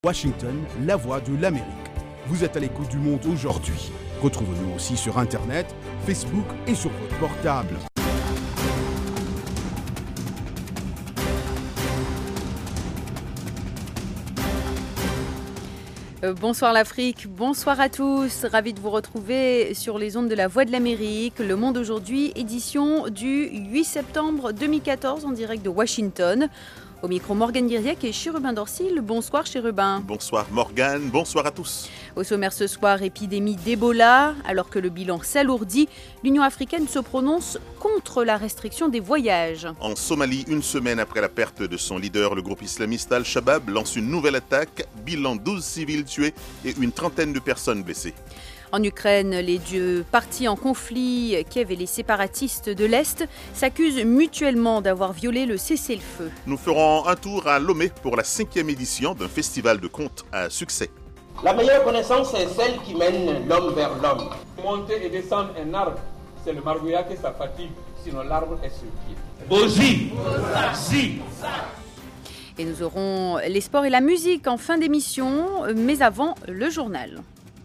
Washington, la voix de l'Amérique. Vous êtes à l'écoute du monde aujourd'hui. Retrouvez-nous aussi sur Internet, Facebook et sur votre portable. Bonsoir l'Afrique, bonsoir à tous. Ravi de vous retrouver sur les ondes de la Voix de l'Amérique. Le Monde aujourd'hui, édition du 8 septembre 2014 en direct de Washington. Au micro, Morgane Guiriac et Chérubin Dorsil. Bonsoir Chérubin. Bonsoir Morgane, bonsoir à tous. Au sommaire ce soir, épidémie d'Ebola. Alors que le bilan s'alourdit, l'Union africaine se prononce contre la restriction des voyages. En Somalie, une semaine après la perte de son leader, le groupe islamiste Al-Shabaab lance une nouvelle attaque. Bilan 12 civils tués et une trentaine de personnes blessées. En Ukraine, les deux partis en conflit, Kiev et les séparatistes de l'Est, s'accusent mutuellement d'avoir violé le cessez-le-feu. Nous ferons un tour à Lomé pour la 5e édition d'un festival de contes à succès. La meilleure connaissance, c'est celle qui mène l'homme vers l'homme. Monter et descendre un arbre, c'est le margouillat qui sa fatigue, sinon l'arbre est sur pied. Aussi, si. Et nous aurons les sports et la musique en fin d'émission, mais avant, le journal.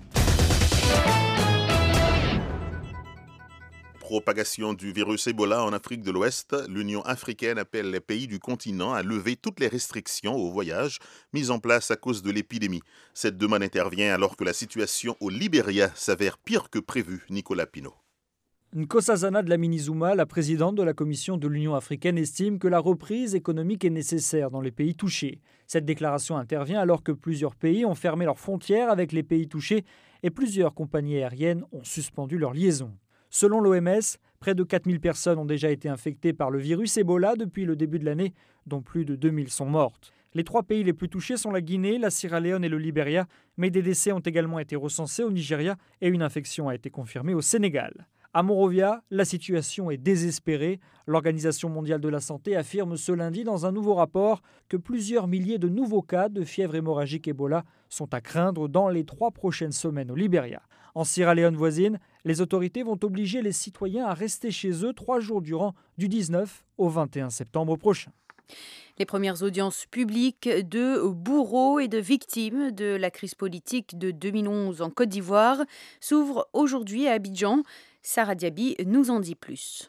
Propagation du virus Ebola en Afrique de l'Ouest, l'Union africaine appelle les pays du continent à lever toutes les restrictions au voyage mises en place à cause de l'épidémie. Cette demande intervient alors que la situation au Libéria s'avère pire que prévu. Nicolas Pinault. Nkosazana Dlamini-Zuma, la présidente de la Commission de l'Union africaine, estime que la reprise économique est nécessaire dans les pays touchés. Cette déclaration intervient alors que plusieurs pays ont fermé leurs frontières avec les pays touchés et plusieurs compagnies aériennes ont suspendu leurs liaisons. Selon l'OMS, près de 4000 personnes ont déjà été infectées par le virus Ebola depuis le début de l'année, dont plus de 2000 sont mortes. Les 3 pays les plus touchés sont la Guinée, la Sierra Leone et le Libéria, mais des décès ont également été recensés au Nigeria et une infection a été confirmée au Sénégal. À Monrovia, la situation est désespérée. L'Organisation mondiale de la santé affirme ce lundi dans un nouveau rapport que plusieurs milliers de nouveaux cas de fièvre hémorragique Ebola sont à craindre dans les 3 prochaines semaines au Libéria. En Sierra Leone voisine, les autorités vont obliger les citoyens à rester chez eux 3 jours durant, du 19 au 21 septembre prochain. Les premières audiences publiques de bourreaux et de victimes de la crise politique de 2011 en Côte d'Ivoire s'ouvrent aujourd'hui à Abidjan. Sarah Diaby nous en dit plus.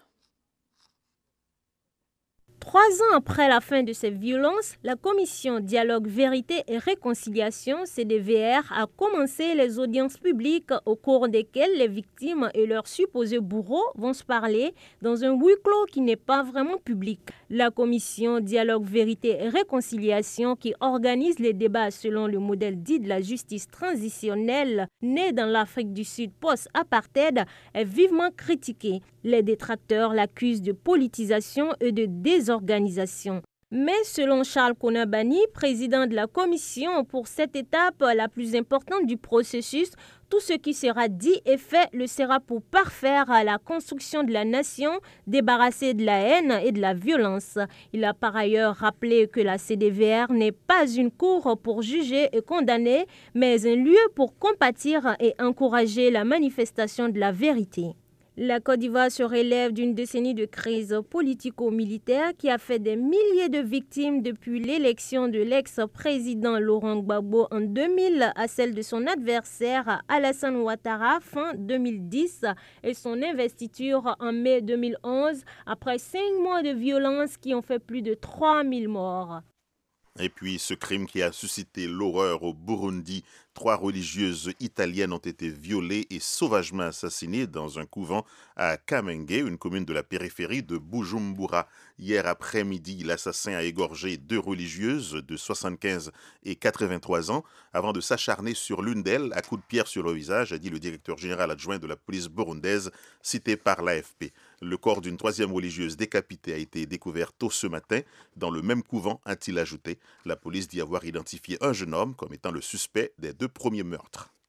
3 ans après la fin de ces violences, la commission Dialogue, Vérité et Réconciliation, CDVR, a commencé les audiences publiques au cours desquelles les victimes et leurs supposés bourreaux vont se parler dans un huis clos qui n'est pas vraiment public. La commission Dialogue, Vérité et Réconciliation, qui organise les débats selon le modèle dit de la justice transitionnelle née dans l'Afrique du Sud post-apartheid, est vivement critiquée. Les détracteurs l'accusent de politisation et de désorganisation. Mais selon Charles Konabani, président de la commission, pour cette étape la plus importante du processus, tout ce qui sera dit et fait le sera pour parfaire la construction de la nation, débarrasser de la haine et de la violence. Il a par ailleurs rappelé que la CDVR n'est pas une cour pour juger et condamner, mais un lieu pour compatir et encourager la manifestation de la vérité. La Côte d'Ivoire se relève d'une décennie de crise politico-militaire qui a fait des milliers de victimes depuis l'élection de l'ex-président Laurent Gbagbo en 2000 à celle de son adversaire Alassane Ouattara fin 2010 et son investiture en mai 2011 après 5 mois de violence qui ont fait plus de 3000 morts. Et puis ce crime qui a suscité l'horreur au Burundi, 3 religieuses italiennes ont été violées et sauvagement assassinées dans un couvent à Kamenge, une commune de la périphérie de Bujumbura. Hier après-midi, l'assassin a égorgé 2 religieuses de 75 et 83 ans avant de s'acharner sur l'une d'elles à coups de pierre sur le visage, a dit le directeur général adjoint de la police burundaise, cité par l'AFP. Le corps d'une 3e religieuse décapitée a été découvert tôt ce matin dans le même couvent, a-t-il ajouté. La police dit avoir identifié un jeune homme comme étant le suspect des 2 premiers meurtres.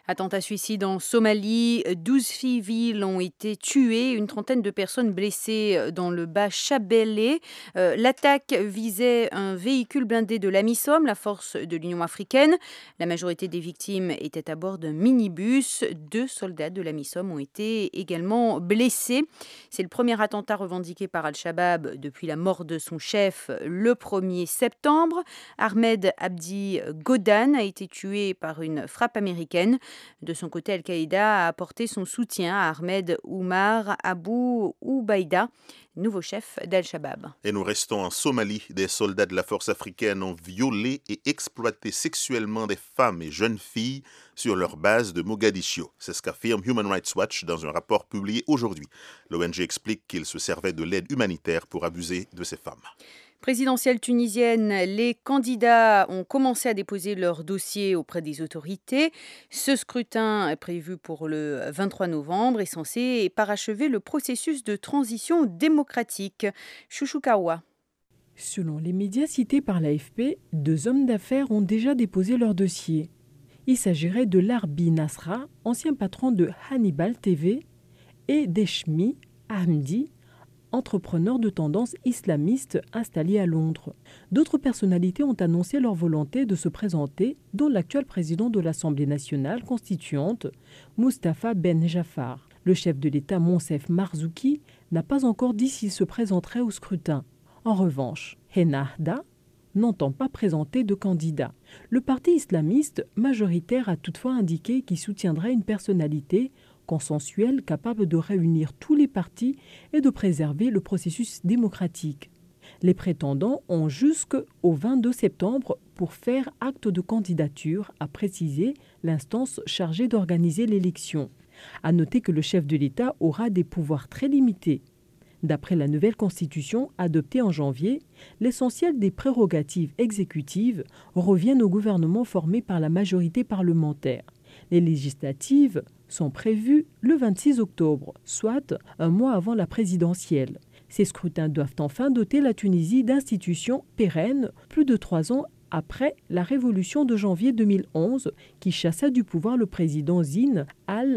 Attentat suicide en Somalie, 12 civils ont été tués, une trentaine de personnes blessées dans le bas Chabelle. L'attaque visait un véhicule blindé de l'AMISOM, la force de l'Union africaine. La majorité des victimes étaient à bord d'un minibus. 2 soldats de l'AMISOM ont été également blessés. C'est le premier attentat revendiqué par Al-Shabaab depuis la mort de son chef le 1er septembre. Ahmed Abdi Godan a été tué par une frappe américaine. De son côté, Al-Qaïda a apporté son soutien à Ahmed Oumar Abu Ubaïda, nouveau chef d'Al-Shabaab. Et nous restons en Somalie. Des soldats de la force africaine ont violé et exploité sexuellement des femmes et jeunes filles sur leur base de Mogadiscio. C'est ce qu'affirme Human Rights Watch dans un rapport publié aujourd'hui. L'ONG explique qu'ils se servaient de l'aide humanitaire pour abuser de ces femmes. Présidentielle tunisienne, les candidats ont commencé à déposer leur dossier auprès des autorités. Ce scrutin est prévu pour le 23 novembre est censé parachever le processus de transition démocratique. Chouchou Kawa. Selon les médias cités par l'AFP, 2 hommes d'affaires ont déjà déposé leur dossier. Il s'agirait de Larbi Nasra, ancien patron de Hannibal TV, et d'Eshmi Ahmdi, entrepreneur de tendance islamiste installé à Londres. D'autres personnalités ont annoncé leur volonté de se présenter, dont l'actuel président de l'Assemblée nationale constituante, Moustapha Ben Jaffar. Le chef de l'État, Monsef Marzouki, n'a pas encore dit s'il se présenterait au scrutin. En revanche, Ennahda n'entend pas présenter de candidat. Le parti islamiste majoritaire a toutefois indiqué qu'il soutiendrait une personnalité consensuelle capable de réunir tous les partis et de préserver le processus démocratique. Les prétendants ont jusqu'au 22 septembre pour faire acte de candidature, a précisé l'instance chargée d'organiser l'élection. À noter que le chef de l'État aura des pouvoirs très limités. D'après la nouvelle constitution adoptée en janvier, l'essentiel des prérogatives exécutives reviennent au gouvernement formé par la majorité parlementaire. Les législatives sont prévues le 26 octobre, soit un mois avant la présidentielle. Ces scrutins doivent enfin doter la Tunisie d'institutions pérennes plus de 3 ans après la révolution de janvier 2011 qui chassa du pouvoir le président Zine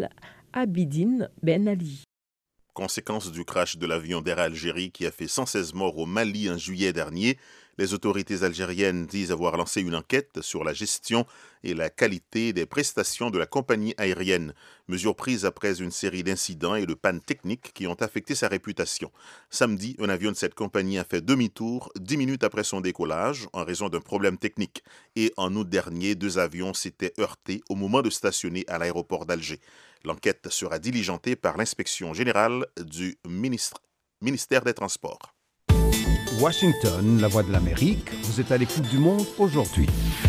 Al-Abidine Ben Ali. Conséquence du crash de l'avion d'Air Algérie qui a fait 116 morts au Mali en juillet dernier, les autorités algériennes disent avoir lancé une enquête sur la gestion et la qualité des prestations de la compagnie aérienne. Mesure prise après une série d'incidents et de pannes techniques qui ont affecté sa réputation. Samedi, un avion de cette compagnie a fait demi-tour 10 minutes après son décollage en raison d'un problème technique. Et en août dernier, 2 avions s'étaient heurtés au moment de stationner à l'aéroport d'Alger. L'enquête sera diligentée par l'inspection générale du ministère des Transports. Washington, la voix de l'Amérique, vous êtes à l'écoute du monde aujourd'hui.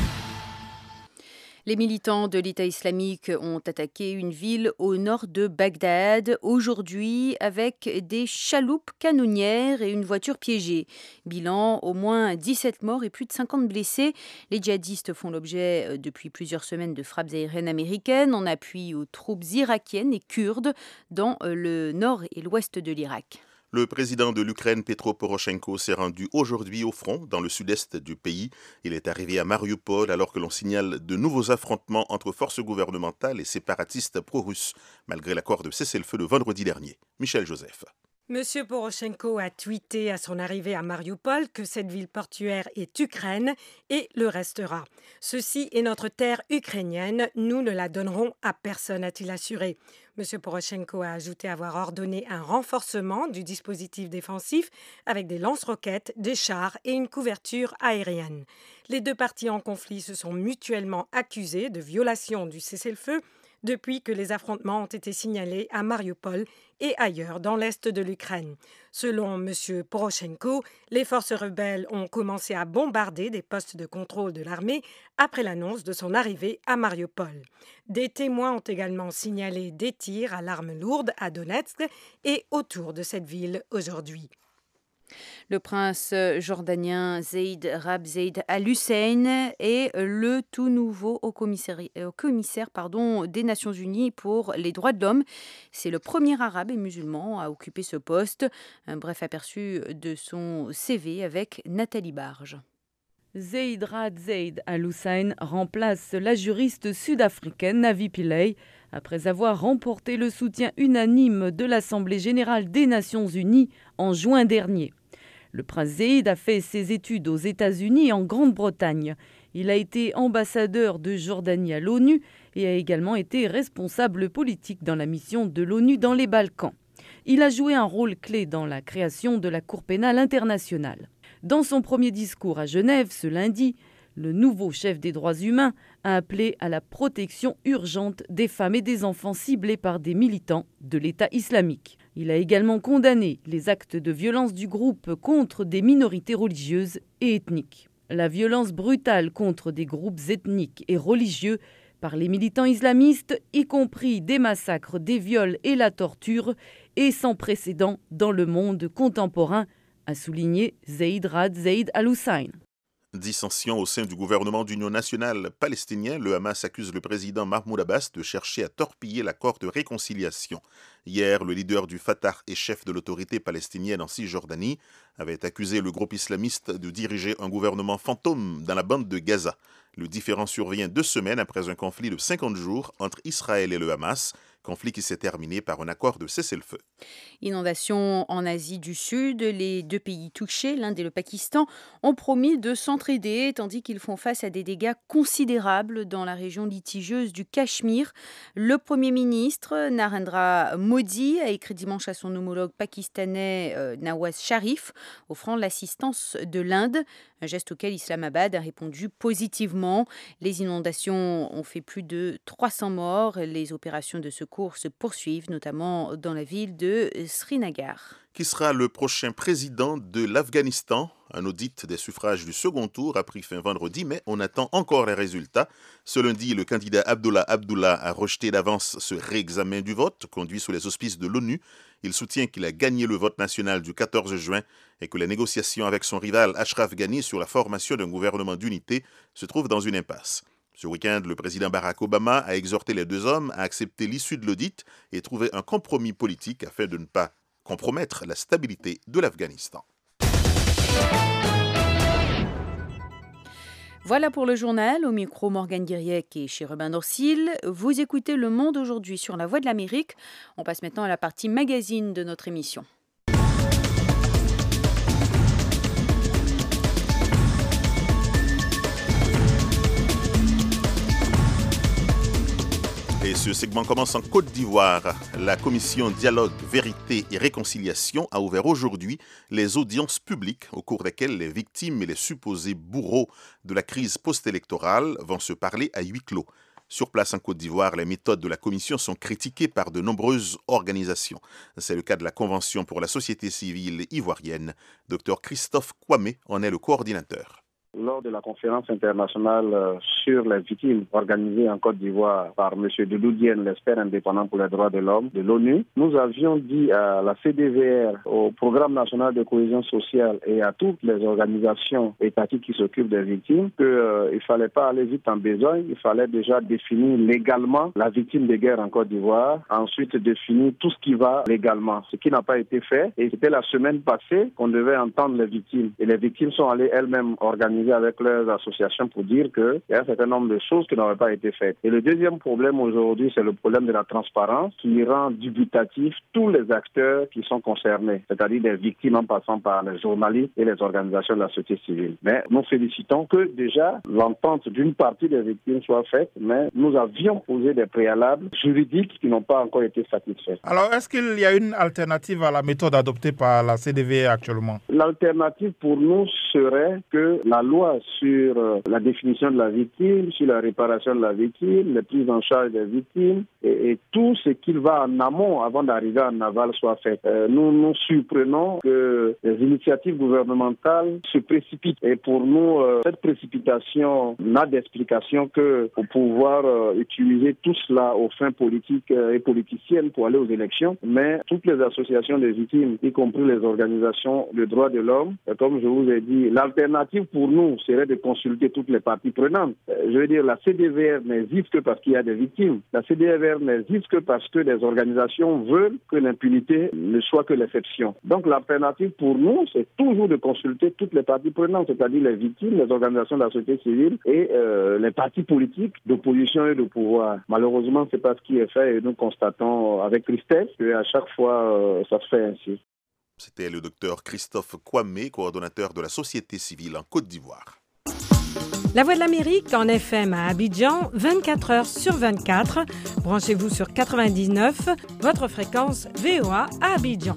Les militants de l'État islamique ont attaqué une ville au nord de Bagdad aujourd'hui avec des chaloupes canonnières et une voiture piégée. Bilan, au moins 17 morts et plus de 50 blessés. Les djihadistes font l'objet depuis plusieurs semaines de frappes aériennes américaines en appui aux troupes irakiennes et kurdes dans le nord et l'ouest de l'Irak. Le président de l'Ukraine, Petro Poroshenko, s'est rendu aujourd'hui au front, dans le sud-est du pays. Il est arrivé à Mariupol alors que l'on signale de nouveaux affrontements entre forces gouvernementales et séparatistes pro-russes, malgré l'accord de cessez-le-feu de vendredi dernier. Michel Joseph. Monsieur Poroshenko a tweeté à son arrivée à Mariupol que cette ville portuaire est Ukraine et le restera. Ceci est notre terre ukrainienne, nous ne la donnerons à personne, a-t-il assuré. Monsieur Poroshenko a ajouté avoir ordonné un renforcement du dispositif défensif avec des lance-roquettes, des chars et une couverture aérienne. Les 2 parties en conflit se sont mutuellement accusées de violation du cessez-le-feu depuis que les affrontements ont été signalés à Mariupol et ailleurs dans l'est de l'Ukraine. Selon M. Poroshenko, les forces rebelles ont commencé à bombarder des postes de contrôle de l'armée après l'annonce de son arrivée à Mariupol. Des témoins ont également signalé des tirs à l'arme lourde à Donetsk et autour de cette ville aujourd'hui. Le prince jordanien Zeid Rab Zeid Al Hussein est le tout nouveau haut commissaire des Nations Unies pour les droits de l'homme. C'est le premier arabe et musulman à occuper ce poste. Un bref aperçu de son CV avec Nathalie Barge. Zeid Ra'ad Zeid Al Hussein remplace la juriste sud-africaine Navi Pillay après avoir remporté le soutien unanime de l'Assemblée générale des Nations unies en juin dernier. Le prince Zeid a fait ses études aux États-Unis et en Grande-Bretagne. Il a été ambassadeur de Jordanie à l'ONU et a également été responsable politique dans la mission de l'ONU dans les Balkans. Il a joué un rôle clé dans la création de la Cour pénale internationale. Dans son premier discours à Genève ce lundi, le nouveau chef des droits humains a appelé à la protection urgente des femmes et des enfants ciblés par des militants de l'État islamique. Il a également condamné les actes de violence du groupe contre des minorités religieuses et ethniques. La violence brutale contre des groupes ethniques et religieux par les militants islamistes, y compris des massacres, des viols et la torture, est sans précédent dans le monde contemporain, a souligné Zeid Ra'ad Zeid Al Hussein. Dissension au sein du gouvernement d'union nationale palestinien, le Hamas accuse le président Mahmoud Abbas de chercher à torpiller l'accord de réconciliation. Hier, le leader du Fatah et chef de l'autorité palestinienne en Cisjordanie avait accusé le groupe islamiste de diriger un gouvernement fantôme dans la bande de Gaza. Le différend survient 2 semaines après un conflit de 50 jours entre Israël et le Hamas, conflit qui s'est terminé par un accord de cessez-le-feu. Inondation en Asie du Sud, les 2 pays touchés, l'Inde et le Pakistan, ont promis de s'entraider tandis qu'ils font face à des dégâts considérables dans la région litigieuse du Cachemire. Le Premier ministre Narendra Modi a écrit dimanche à son homologue pakistanais Nawaz Sharif, offrant l'assistance de l'Inde, un geste auquel Islamabad a répondu positivement. Les inondations ont fait plus de 300 morts. Les opérations de secours se poursuivent, notamment dans la ville de Srinagar. Qui sera le prochain président de l'Afghanistan? Un audit des suffrages du second tour a pris fin vendredi, mais on attend encore les résultats. Ce lundi, le candidat Abdullah Abdullah a rejeté d'avance ce réexamen du vote, conduit sous les auspices de l'ONU. Il soutient qu'il a gagné le vote national du 14 juin et que les négociations avec son rival Ashraf Ghani sur la formation d'un gouvernement d'unité se trouvent dans une impasse. Ce week-end, le président Barack Obama a exhorté les 2 hommes à accepter l'issue de l'audit et trouver un compromis politique afin de ne pas compromettre la stabilité de l'Afghanistan. Voilà pour le journal. Au micro, Morgane Guiriec et Chérubin Dorsil. Vous écoutez Le Monde aujourd'hui sur La Voix de l'Amérique. On passe maintenant à la partie magazine de notre émission. Et ce segment commence en Côte d'Ivoire. La commission Dialogue, Vérité et Réconciliation a ouvert aujourd'hui les audiences publiques au cours desquelles les victimes et les supposés bourreaux de la crise post-électorale vont se parler à huis clos. Sur place en Côte d'Ivoire, les méthodes de la commission sont critiquées par de nombreuses organisations. C'est le cas de la Convention pour la société civile ivoirienne. Dr Christophe Kwame en est le coordinateur. Lors de la conférence internationale sur les victimes organisée en Côte d'Ivoire par M. Doudou Diène, l'expert indépendant pour les droits de l'homme de l'ONU, nous avions dit à la CDVR, au Programme national de cohésion sociale et à toutes les organisations étatiques qui s'occupent des victimes qu'il ne fallait pas aller vite en besogne, il fallait déjà définir légalement la victime de guerre en Côte d'Ivoire, ensuite définir tout ce qui va légalement, ce qui n'a pas été fait. Et c'était la semaine passée qu'on devait entendre les victimes. Et les victimes sont allées elles-mêmes organiser avec leurs associations pour dire qu'il y a un certain nombre de choses qui n'auraient pas été faites. Et le deuxième problème aujourd'hui, c'est le problème de la transparence qui rend dubitatif tous les acteurs qui sont concernés, c'est-à-dire des victimes en passant par les journalistes et les organisations de la société civile. Mais nous félicitons que déjà l'entente d'une partie des victimes soit faite, mais nous avions posé des préalables juridiques qui n'ont pas encore été satisfaits. Alors, est-ce qu'il y a une alternative à la méthode adoptée par la CDVR actuellement? L'alternative pour nous serait que la loi sur la définition de la victime, sur la réparation de la victime, les prises en charge des victimes et tout ce qui va en amont avant d'arriver en aval soit fait. Nous nous surprenons que les initiatives gouvernementales se précipitent. Et pour nous, cette précipitation n'a d'explication que pour pouvoir utiliser tout cela aux fins politiques et politiciennes pour aller aux élections. Mais toutes les associations des victimes, y compris les organisations de droits de l'homme, comme je vous ai dit, l'alternative pour nous nous, serait de consulter toutes les parties prenantes. Je veux dire, la CDVR n'existe que parce qu'il y a des victimes. La CDVR n'existe que parce que des organisations veulent que l'impunité ne soit que l'exception. Donc l'alternative pour nous, c'est toujours de consulter toutes les parties prenantes, c'est-à-dire les victimes, les organisations de la société civile et les partis politiques d'opposition et de pouvoir. Malheureusement, c'est pas ce qui est fait et nous constatons avec tristesse qu'à chaque fois, ça se fait ainsi. C'était le docteur Christophe Kwame, coordonnateur de la société civile en Côte d'Ivoire. La Voix de l'Amérique en FM à Abidjan, 24 heures sur 24. Branchez-vous sur 99, votre fréquence VOA à Abidjan.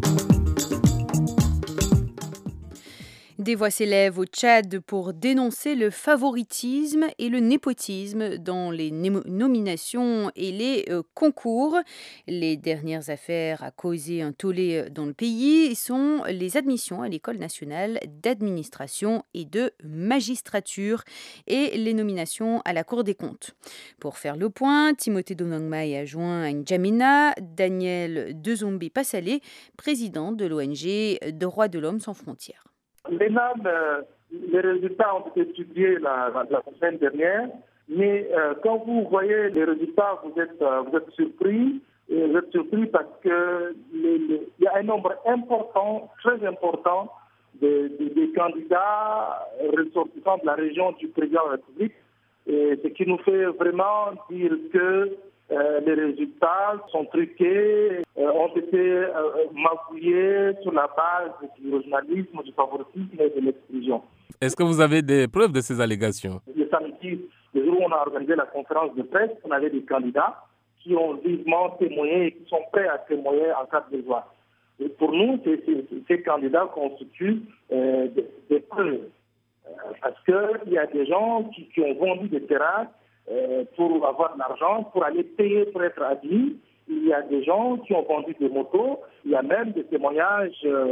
Des voix s'élèvent au Tchad pour dénoncer le favoritisme et le népotisme dans les nominations et les concours. Les dernières affaires à causer un tollé dans le pays sont les admissions à l'École nationale d'administration et de magistrature et les nominations à la Cour des comptes. Pour faire le point, Timothée Donangmaï a joint à N'Djamena Daniel Dezombe Passalé, président de l'ONG Droits de l'Homme sans frontières. L'ENAM, les résultats ont été publiés la semaine dernière, mais quand vous voyez les résultats, vous êtes surpris. Vous êtes surpris parce que il y a un nombre important, très important, de candidats ressortissants de la région du président de la République, et ce qui nous fait vraiment dire que les résultats sont truqués, ont été magouillés sur la base du régionalisme, du favoritisme et de l'exclusion. Est-ce que vous avez des preuves de ces allégations? Le samedi, le jour où on a organisé la conférence de presse, on avait des candidats qui ont vivement témoigné et qui sont prêts à témoigner en cas de besoin. Et pour nous, ces candidats constituent des preuves. Parce qu'il y a des gens qui ont vendu des terrains pour avoir de l'argent, pour aller payer pour être admis. Il y a des gens qui ont vendu des motos. Il y a même des témoignages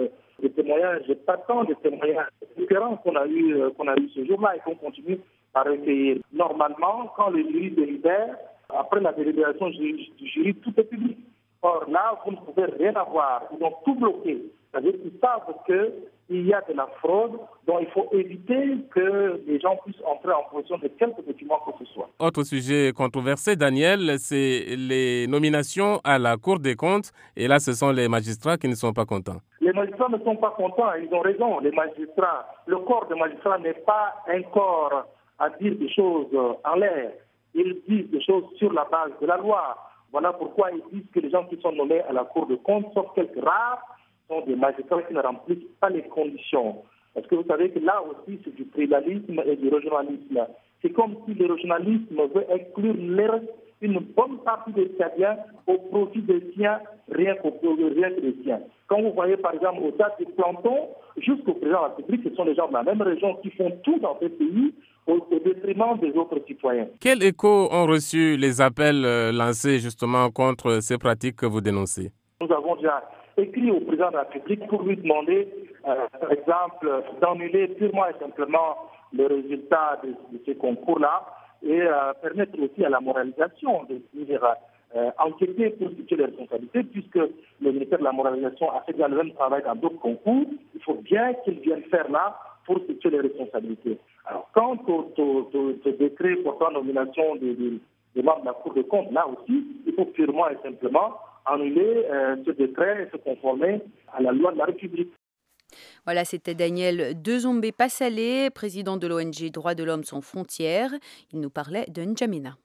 pas tant des témoignages différents qu'on a eu ce jour-là et qu'on continue à recueillir. Normalement, quand le jury délibère, après la délibération du jury, tout est public. Or là, vous ne pouvez rien avoir. Ils ont tout bloqué. C'est-à-dire qu'ils savent qu'il y a de la fraude, donc il faut éviter que les gens puissent entrer en possession de quelques documents que ce soit. Autre sujet controversé, Daniel, c'est les nominations à la Cour des comptes. Et là, ce sont les magistrats qui ne sont pas contents. Les magistrats ne sont pas contents, ils ont raison. Les magistrats, le corps des magistrats n'est pas un corps à dire des choses en l'air. Ils disent des choses sur la base de la loi. Voilà pourquoi ils disent que les gens qui sont nommés à la Cour des comptes, sauf quelques rares, sont des magistrats qui ne remplissent pas les conditions. Parce que vous savez que là aussi, c'est du tribalisme et du régionalisme. C'est comme si le régionalisme veut exclure une bonne partie des Tchadiens au profit des siens, rien que des siens. Quand vous voyez par exemple au stade des Plantons, jusqu'au président de la République, ce sont les gens de la même région qui font tout dans ce pays au détriment des autres citoyens. Quel écho ont reçu les appels lancés justement contre ces pratiques que vous dénoncez? Nous avons déjà écrit au président de la République pour lui demander, par exemple, d'annuler purement et simplement le résultat de ces concours-là et permettre aussi à la moralisation de venir enquêter pour situer les responsabilités, puisque le ministère de la moralisation a fait déjà le même travail dans d'autres concours. Il faut bien qu'il vienne faire là pour situer les responsabilités. Alors, quant au décret portant nomination des membres de la Cour des comptes, là aussi, il faut purement et simplement annuler ce décret et se conformer à la loi de la République. Voilà, c'était Daniel Dezombe Passalé, président de l'ONG Droits de l'Homme sans frontières. Il nous parlait de N'Djamena.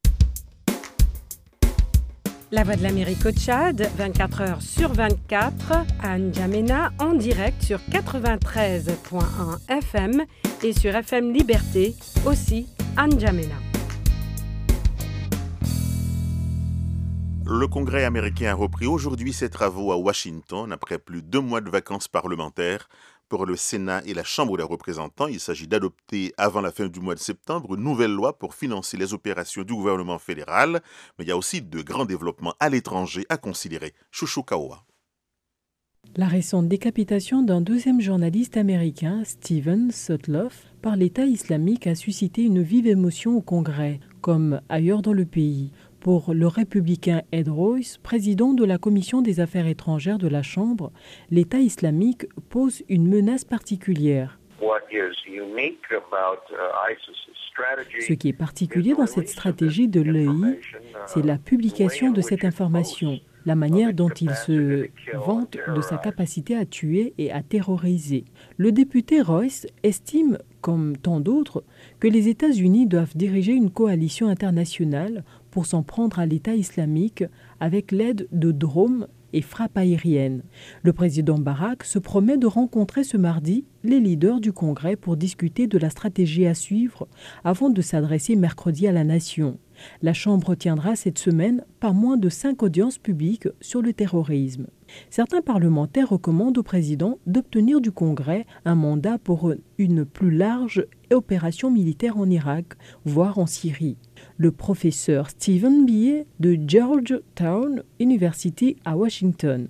La Voix de l'Amérique au Tchad, 24 heures sur 24, à N'Djamena, en direct sur 93.1 FM et sur FM Liberté, aussi à N'Djamena. Le Congrès américain a repris aujourd'hui ses travaux à Washington après plus de 2 mois de vacances parlementaires. Pour le Sénat et la Chambre des représentants, il s'agit d'adopter avant la fin du mois de septembre une nouvelle loi pour financer les opérations du gouvernement fédéral. Mais il y a aussi de grands développements à l'étranger à considérer. Chouchou Kaoua. La récente décapitation d'un 2e journaliste américain, Steven Sotloff, par l'État islamique a suscité une vive émotion au Congrès, comme ailleurs dans le pays. Pour le républicain Ed Royce, président de la Commission des Affaires étrangères de la Chambre, l'État islamique pose une menace particulière. Ce qui est particulier dans cette stratégie de l'EI, c'est la publication de cette information, la manière dont il se vante de sa capacité à tuer et à terroriser. Le député Royce estime, comme tant d'autres, que les États-Unis doivent diriger une coalition internationale pour s'en prendre à l'État islamique avec l'aide de drones et frappes aériennes. Le président Barack se promet de rencontrer ce mardi les leaders du Congrès pour discuter de la stratégie à suivre avant de s'adresser mercredi à la nation. La Chambre tiendra cette semaine pas moins de 5 audiences publiques sur le terrorisme. Certains parlementaires recommandent au président d'obtenir du Congrès un mandat pour une plus large opération militaire en Irak, voire en Syrie. Le professeur Stephen Billet de Georgetown University à Washington.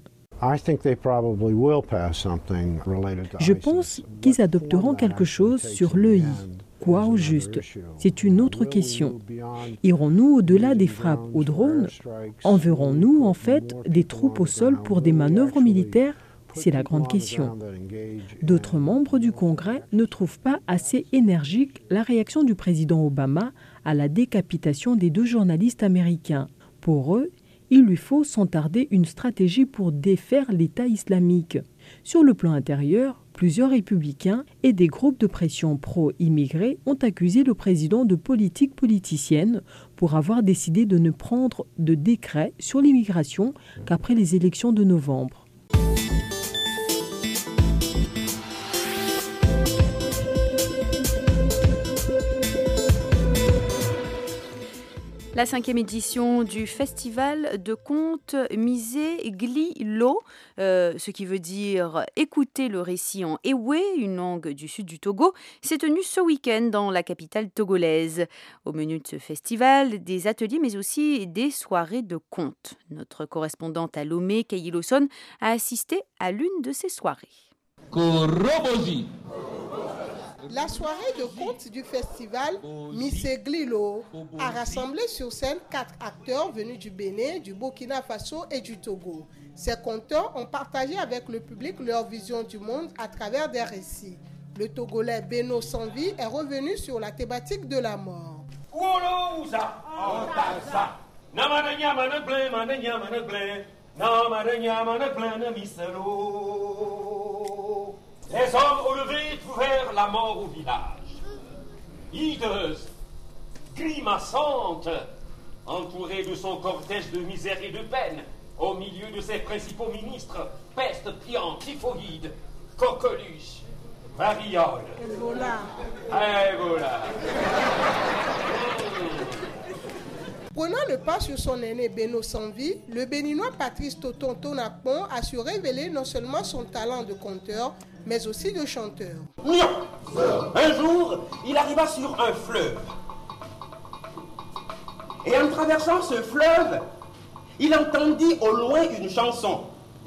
Je pense qu'ils adopteront quelque chose sur l'EI. Quoi au juste? C'est une autre question. Irons-nous au-delà des frappes aux drones? Enverrons-nous en fait des troupes au sol pour des manœuvres militaires? C'est la grande question. D'autres membres du Congrès ne trouvent pas assez énergique la réaction du président Obama à la décapitation des 2 journalistes américains. Pour eux, il lui faut sans tarder une stratégie pour défaire l'État islamique. Sur le plan intérieur, plusieurs républicains et des groupes de pression pro-immigrés ont accusé le président de politique politicienne pour avoir décidé de ne prendre de décret sur l'immigration qu'après les élections de novembre. La 5e édition du festival de contes Misé Glilo, ce qui veut dire écouter le récit en Ewe, une langue du sud du Togo, s'est tenue ce week-end dans la capitale togolaise. Au menu de ce festival, des ateliers mais aussi des soirées de contes. Notre correspondante à Lomé, Kayi Lawson, a assisté à l'une de ces soirées. La soirée de contes du festival Misé Glilo a rassemblé sur scène 4 acteurs venus du Bénin, du Burkina Faso et du Togo. Ces conteurs ont partagé avec le public leur vision du monde à travers des récits. Le Togolais Beno Sanvi est revenu sur la thématique de la mort. Les hommes relevés trouvèrent la mort au village. Hideuse, grimaçante, entourée de son cortège de misère et de peine, au milieu de ses principaux ministres, peste, pliant, typhoïde, coqueluche, variole. Ebola. Prenant le pas sur son aîné Beno Sanvi, le Béninois Patrice Toton Tonakpon a su révéler non seulement son talent de conteur, mais aussi de chanteur. Un jour, il arriva sur un fleuve. Et en traversant ce fleuve, il entendit au loin une chanson.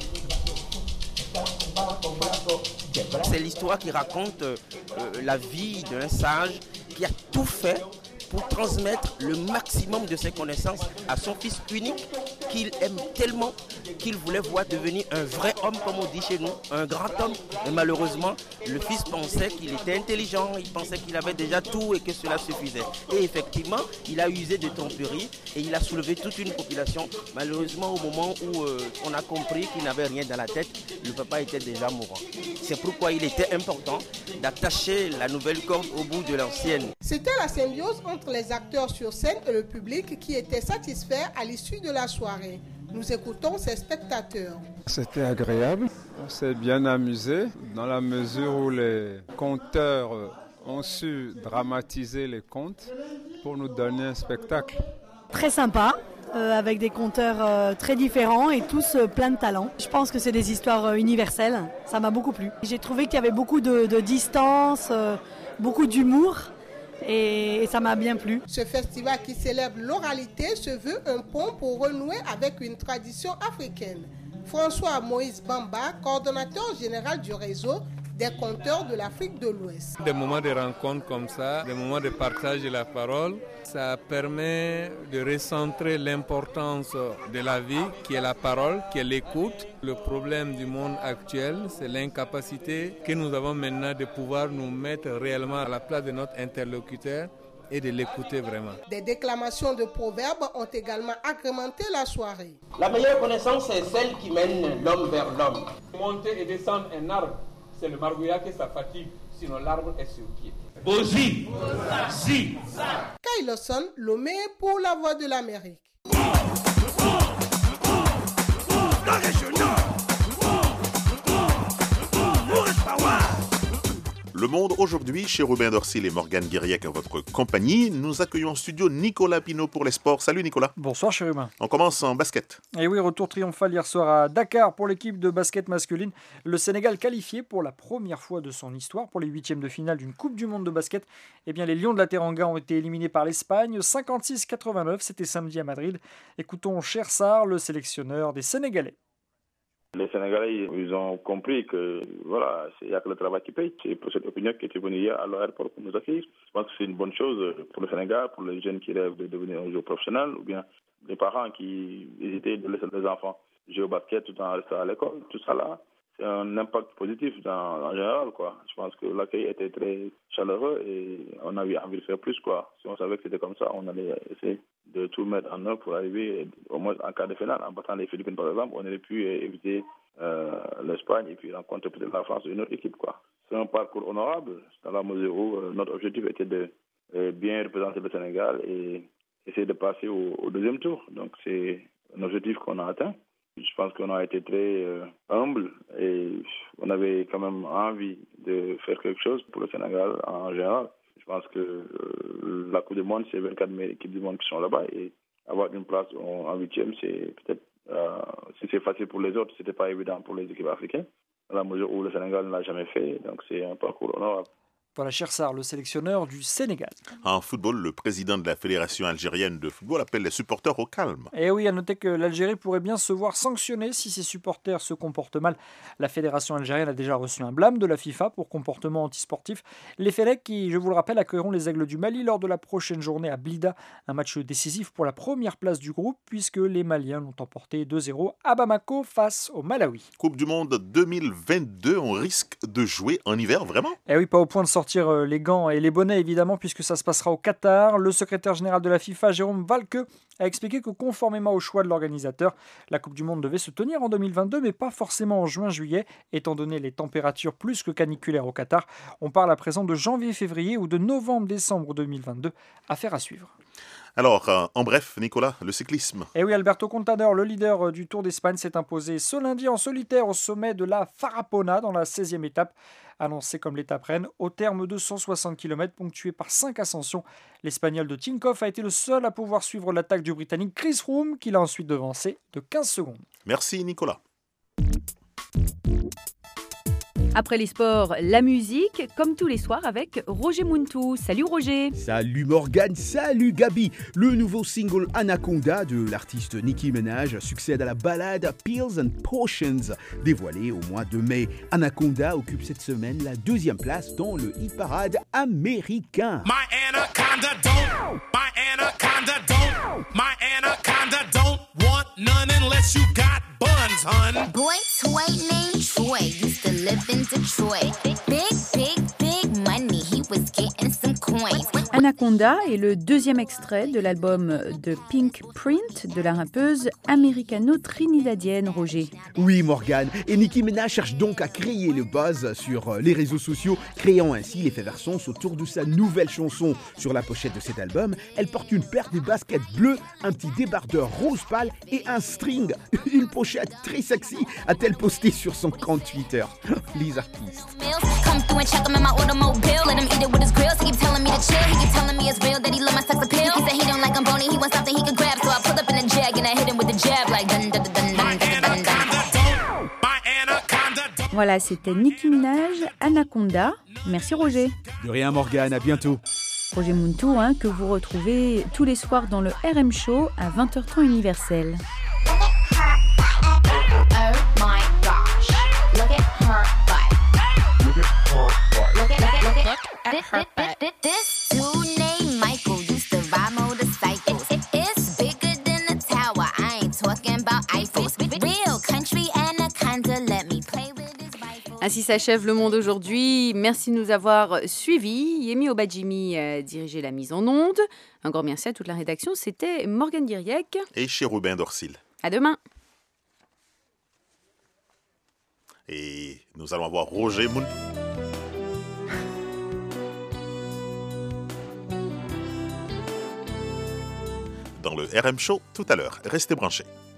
C'est l'histoire qui raconte la vie d'un sage qui a tout fait pour transmettre le maximum de ses connaissances à son fils unique qu'il aime tellement qu'il voulait voir devenir un vrai homme, comme on dit chez nous, un grand homme. Et malheureusement, le fils pensait qu'il était intelligent, il pensait qu'il avait déjà tout et que cela suffisait. Et effectivement, il a usé de tromperie et il a soulevé toute une population. Malheureusement, au moment où on a compris qu'il n'avait rien dans la tête, le papa était déjà mourant. C'est pourquoi il était important d'attacher la nouvelle corde au bout de l'ancienne. C'était la symbiose entre les acteurs sur scène et le public qui était satisfait à l'issue de la soirée. Nous écoutons ces spectateurs. C'était agréable, on s'est bien amusé dans la mesure où les conteurs ont su dramatiser les contes pour nous donner un spectacle. Très sympa, avec des conteurs très différents et tous plein de talent. Je pense que c'est des histoires universelles, ça m'a beaucoup plu. J'ai trouvé qu'il y avait beaucoup de distance, beaucoup d'humour. Et ça m'a bien plu. Ce festival qui célèbre l'oralité se veut un pont pour renouer avec une tradition africaine. François Moïse Bamba, coordonnateur général du réseau, des conteurs de l'Afrique de l'Ouest. Des moments de rencontre comme ça, des moments de partage de la parole, ça permet de recentrer l'importance de la vie, qui est la parole, qui est l'écoute. Le problème du monde actuel, c'est l'incapacité que nous avons maintenant de pouvoir nous mettre réellement à la place de notre interlocuteur et de l'écouter vraiment. Des déclamations de proverbes ont également agrémenté la soirée. La meilleure connaissance, c'est celle qui mène l'homme vers l'homme. Monter et descendre un arbre, c'est le margouillat qui ça fatigue, sinon l'arbre est sur pied. Bozi, Zi, Kyle Lawson, Lomé pour la Voix de l'Amérique. Le Monde aujourd'hui, chez Robin Dorsil et Morgane Guiriec à votre compagnie. Nous accueillons en studio Nicolas Pinault pour les sports. Salut Nicolas. Bonsoir cher Robin. On commence en basket. Et oui, retour triomphal hier soir à Dakar pour l'équipe de basket masculine. Le Sénégal qualifié pour la première fois de son histoire pour les huitièmes de finale d'une Coupe du Monde de basket. Eh bien, les Lions de la Teranga ont été éliminés par l'Espagne, 56-89. C'était samedi à Madrid. Écoutons Cher Sarr, le sélectionneur des Sénégalais. Les Sénégalais, ils ont compris que voilà, il n'y a que le travail qui paye. C'est pour cette opinion qui était venue hier à l'aéroport pour nous accueillir. Je pense que c'est une bonne chose pour le Sénégal, pour les jeunes qui rêvent de devenir un joueur professionnel, ou bien les parents qui hésitaient de laisser les enfants jouer au basket tout en restant à l'école. Tout ça là, c'est un impact positif en général, quoi. Je pense que l'accueil était très chaleureux et on a eu envie de faire plus, quoi. Si on savait que c'était comme ça, on allait essayer de tout mettre en œuvre pour arriver au moins en quart de finale. En battant les Philippines, par exemple, on aurait pu éviter l'Espagne et puis rencontrer peut-être la France, une autre équipe, quoi. C'est un parcours honorable dans la mesure où notre objectif était de bien représenter le Sénégal et essayer de passer au deuxième tour. Donc c'est un objectif qu'on a atteint. Je pense qu'on a été très humble et on avait quand même envie de faire quelque chose pour le Sénégal en général. Je pense que la Coupe du Monde, c'est 24 meilleures équipes du monde qui sont là-bas et avoir une place en huitième, c'est peut-être, si c'est facile pour les autres, c'était pas évident pour les équipes africaines, dans la mesure où le Sénégal ne l'a jamais fait, donc c'est un parcours honorable. Voilà Cher Sarr, le sélectionneur du Sénégal. En football, le président de la Fédération algérienne de football appelle les supporters au calme. Et oui, à noter que l'Algérie pourrait bien se voir sanctionnée si ses supporters se comportent mal. La Fédération algérienne a déjà reçu un blâme de la FIFA pour comportement antisportif. Les Félèques qui, je vous le rappelle, accueilleront les Aigles du Mali lors de la prochaine journée à Blida. Un match décisif pour la première place du groupe puisque les Maliens l'ont emporté 2-0 à Bamako face au Malawi. Coupe du Monde 2022, on risque de jouer en hiver, vraiment ? Eh oui, pas au point de sortir les gants et les bonnets évidemment puisque ça se passera au Qatar. Le secrétaire général de la FIFA, Jérôme Valque, a expliqué que conformément au choix de l'organisateur, la Coupe du Monde devait se tenir en 2022 mais pas forcément en juin-juillet étant donné les températures plus que caniculaires au Qatar. On parle à présent de janvier-février ou de novembre-décembre 2022. Affaire à suivre. Alors, en bref, Nicolas, le cyclisme. Et oui, Alberto Contador, le leader du Tour d'Espagne, s'est imposé ce lundi en solitaire au sommet de la Farapona dans la 16e étape. Annoncée comme l'étape reine, au terme de 160 km ponctuée par 5 ascensions. L'Espagnol de Tinkoff a été le seul à pouvoir suivre l'attaque du Britannique Chris Froome, qui l'a ensuite devancé de 15 secondes. Merci Nicolas. Après les sports, la musique, comme tous les soirs avec Roger Muntou. Salut Roger. Salut Morgane, salut Gabi. Le nouveau single Anaconda de l'artiste Nicki Minaj succède à la ballade Pills and Potions, dévoilée au mois de mai. Anaconda occupe cette semaine la 2e place dans le hit parade américain. My anaconda don't want none unless you got buns, hun. Boy, toy named Troy used to live in Detroit. Big money, he was getting some coins. Anaconda est le 2e extrait de l'album de Pink Print de la rappeuse américano-trinidadienne Roger. Oui Morgane, et Nicki Minaj cherche donc à créer le buzz sur les réseaux sociaux, créant ainsi l'effervescence autour de sa nouvelle chanson. Sur la pochette de cet album, elle porte une paire de baskets bleues, un petit débardeur rose pâle et un string. Une pochette très sexy, a-t-elle posté sur son compte Twitter. Les artistes. Come through and check him in my automobile. Let him eat it with his grills. He keep telling me to chill. He keep telling me it's real that he love my sex appeal. He said he don't like I'm bony. He wants something he can grab. So I pull up in a jag and I hit him with the jab like dun dun dun dun dun dun dun. Voilà, c'était Nicki Minaj, Anaconda. Merci Roger. De rien Morgane, à bientôt. Roger Muntou, que vous retrouvez tous les soirs dans le RM Show à 20h temps universel. Oh my gosh, look at her butt. This dude named Michael used to ride motorcycles. It's bigger than a tower. I ain't talking about Eiffels. Real country anaconda, let me play with his rifle. Ainsi s'achève Le Monde aujourd'hui. Merci de nous avoir suivis. Yemi Obadjimi dirigeait la mise en onde. Un grand merci à toute la rédaction. C'était Morgane Diriec. Et Chérubin Dorsil. À demain. Et nous allons avoir Roger Moon. Dans le RM Show tout à l'heure. Restez branchés.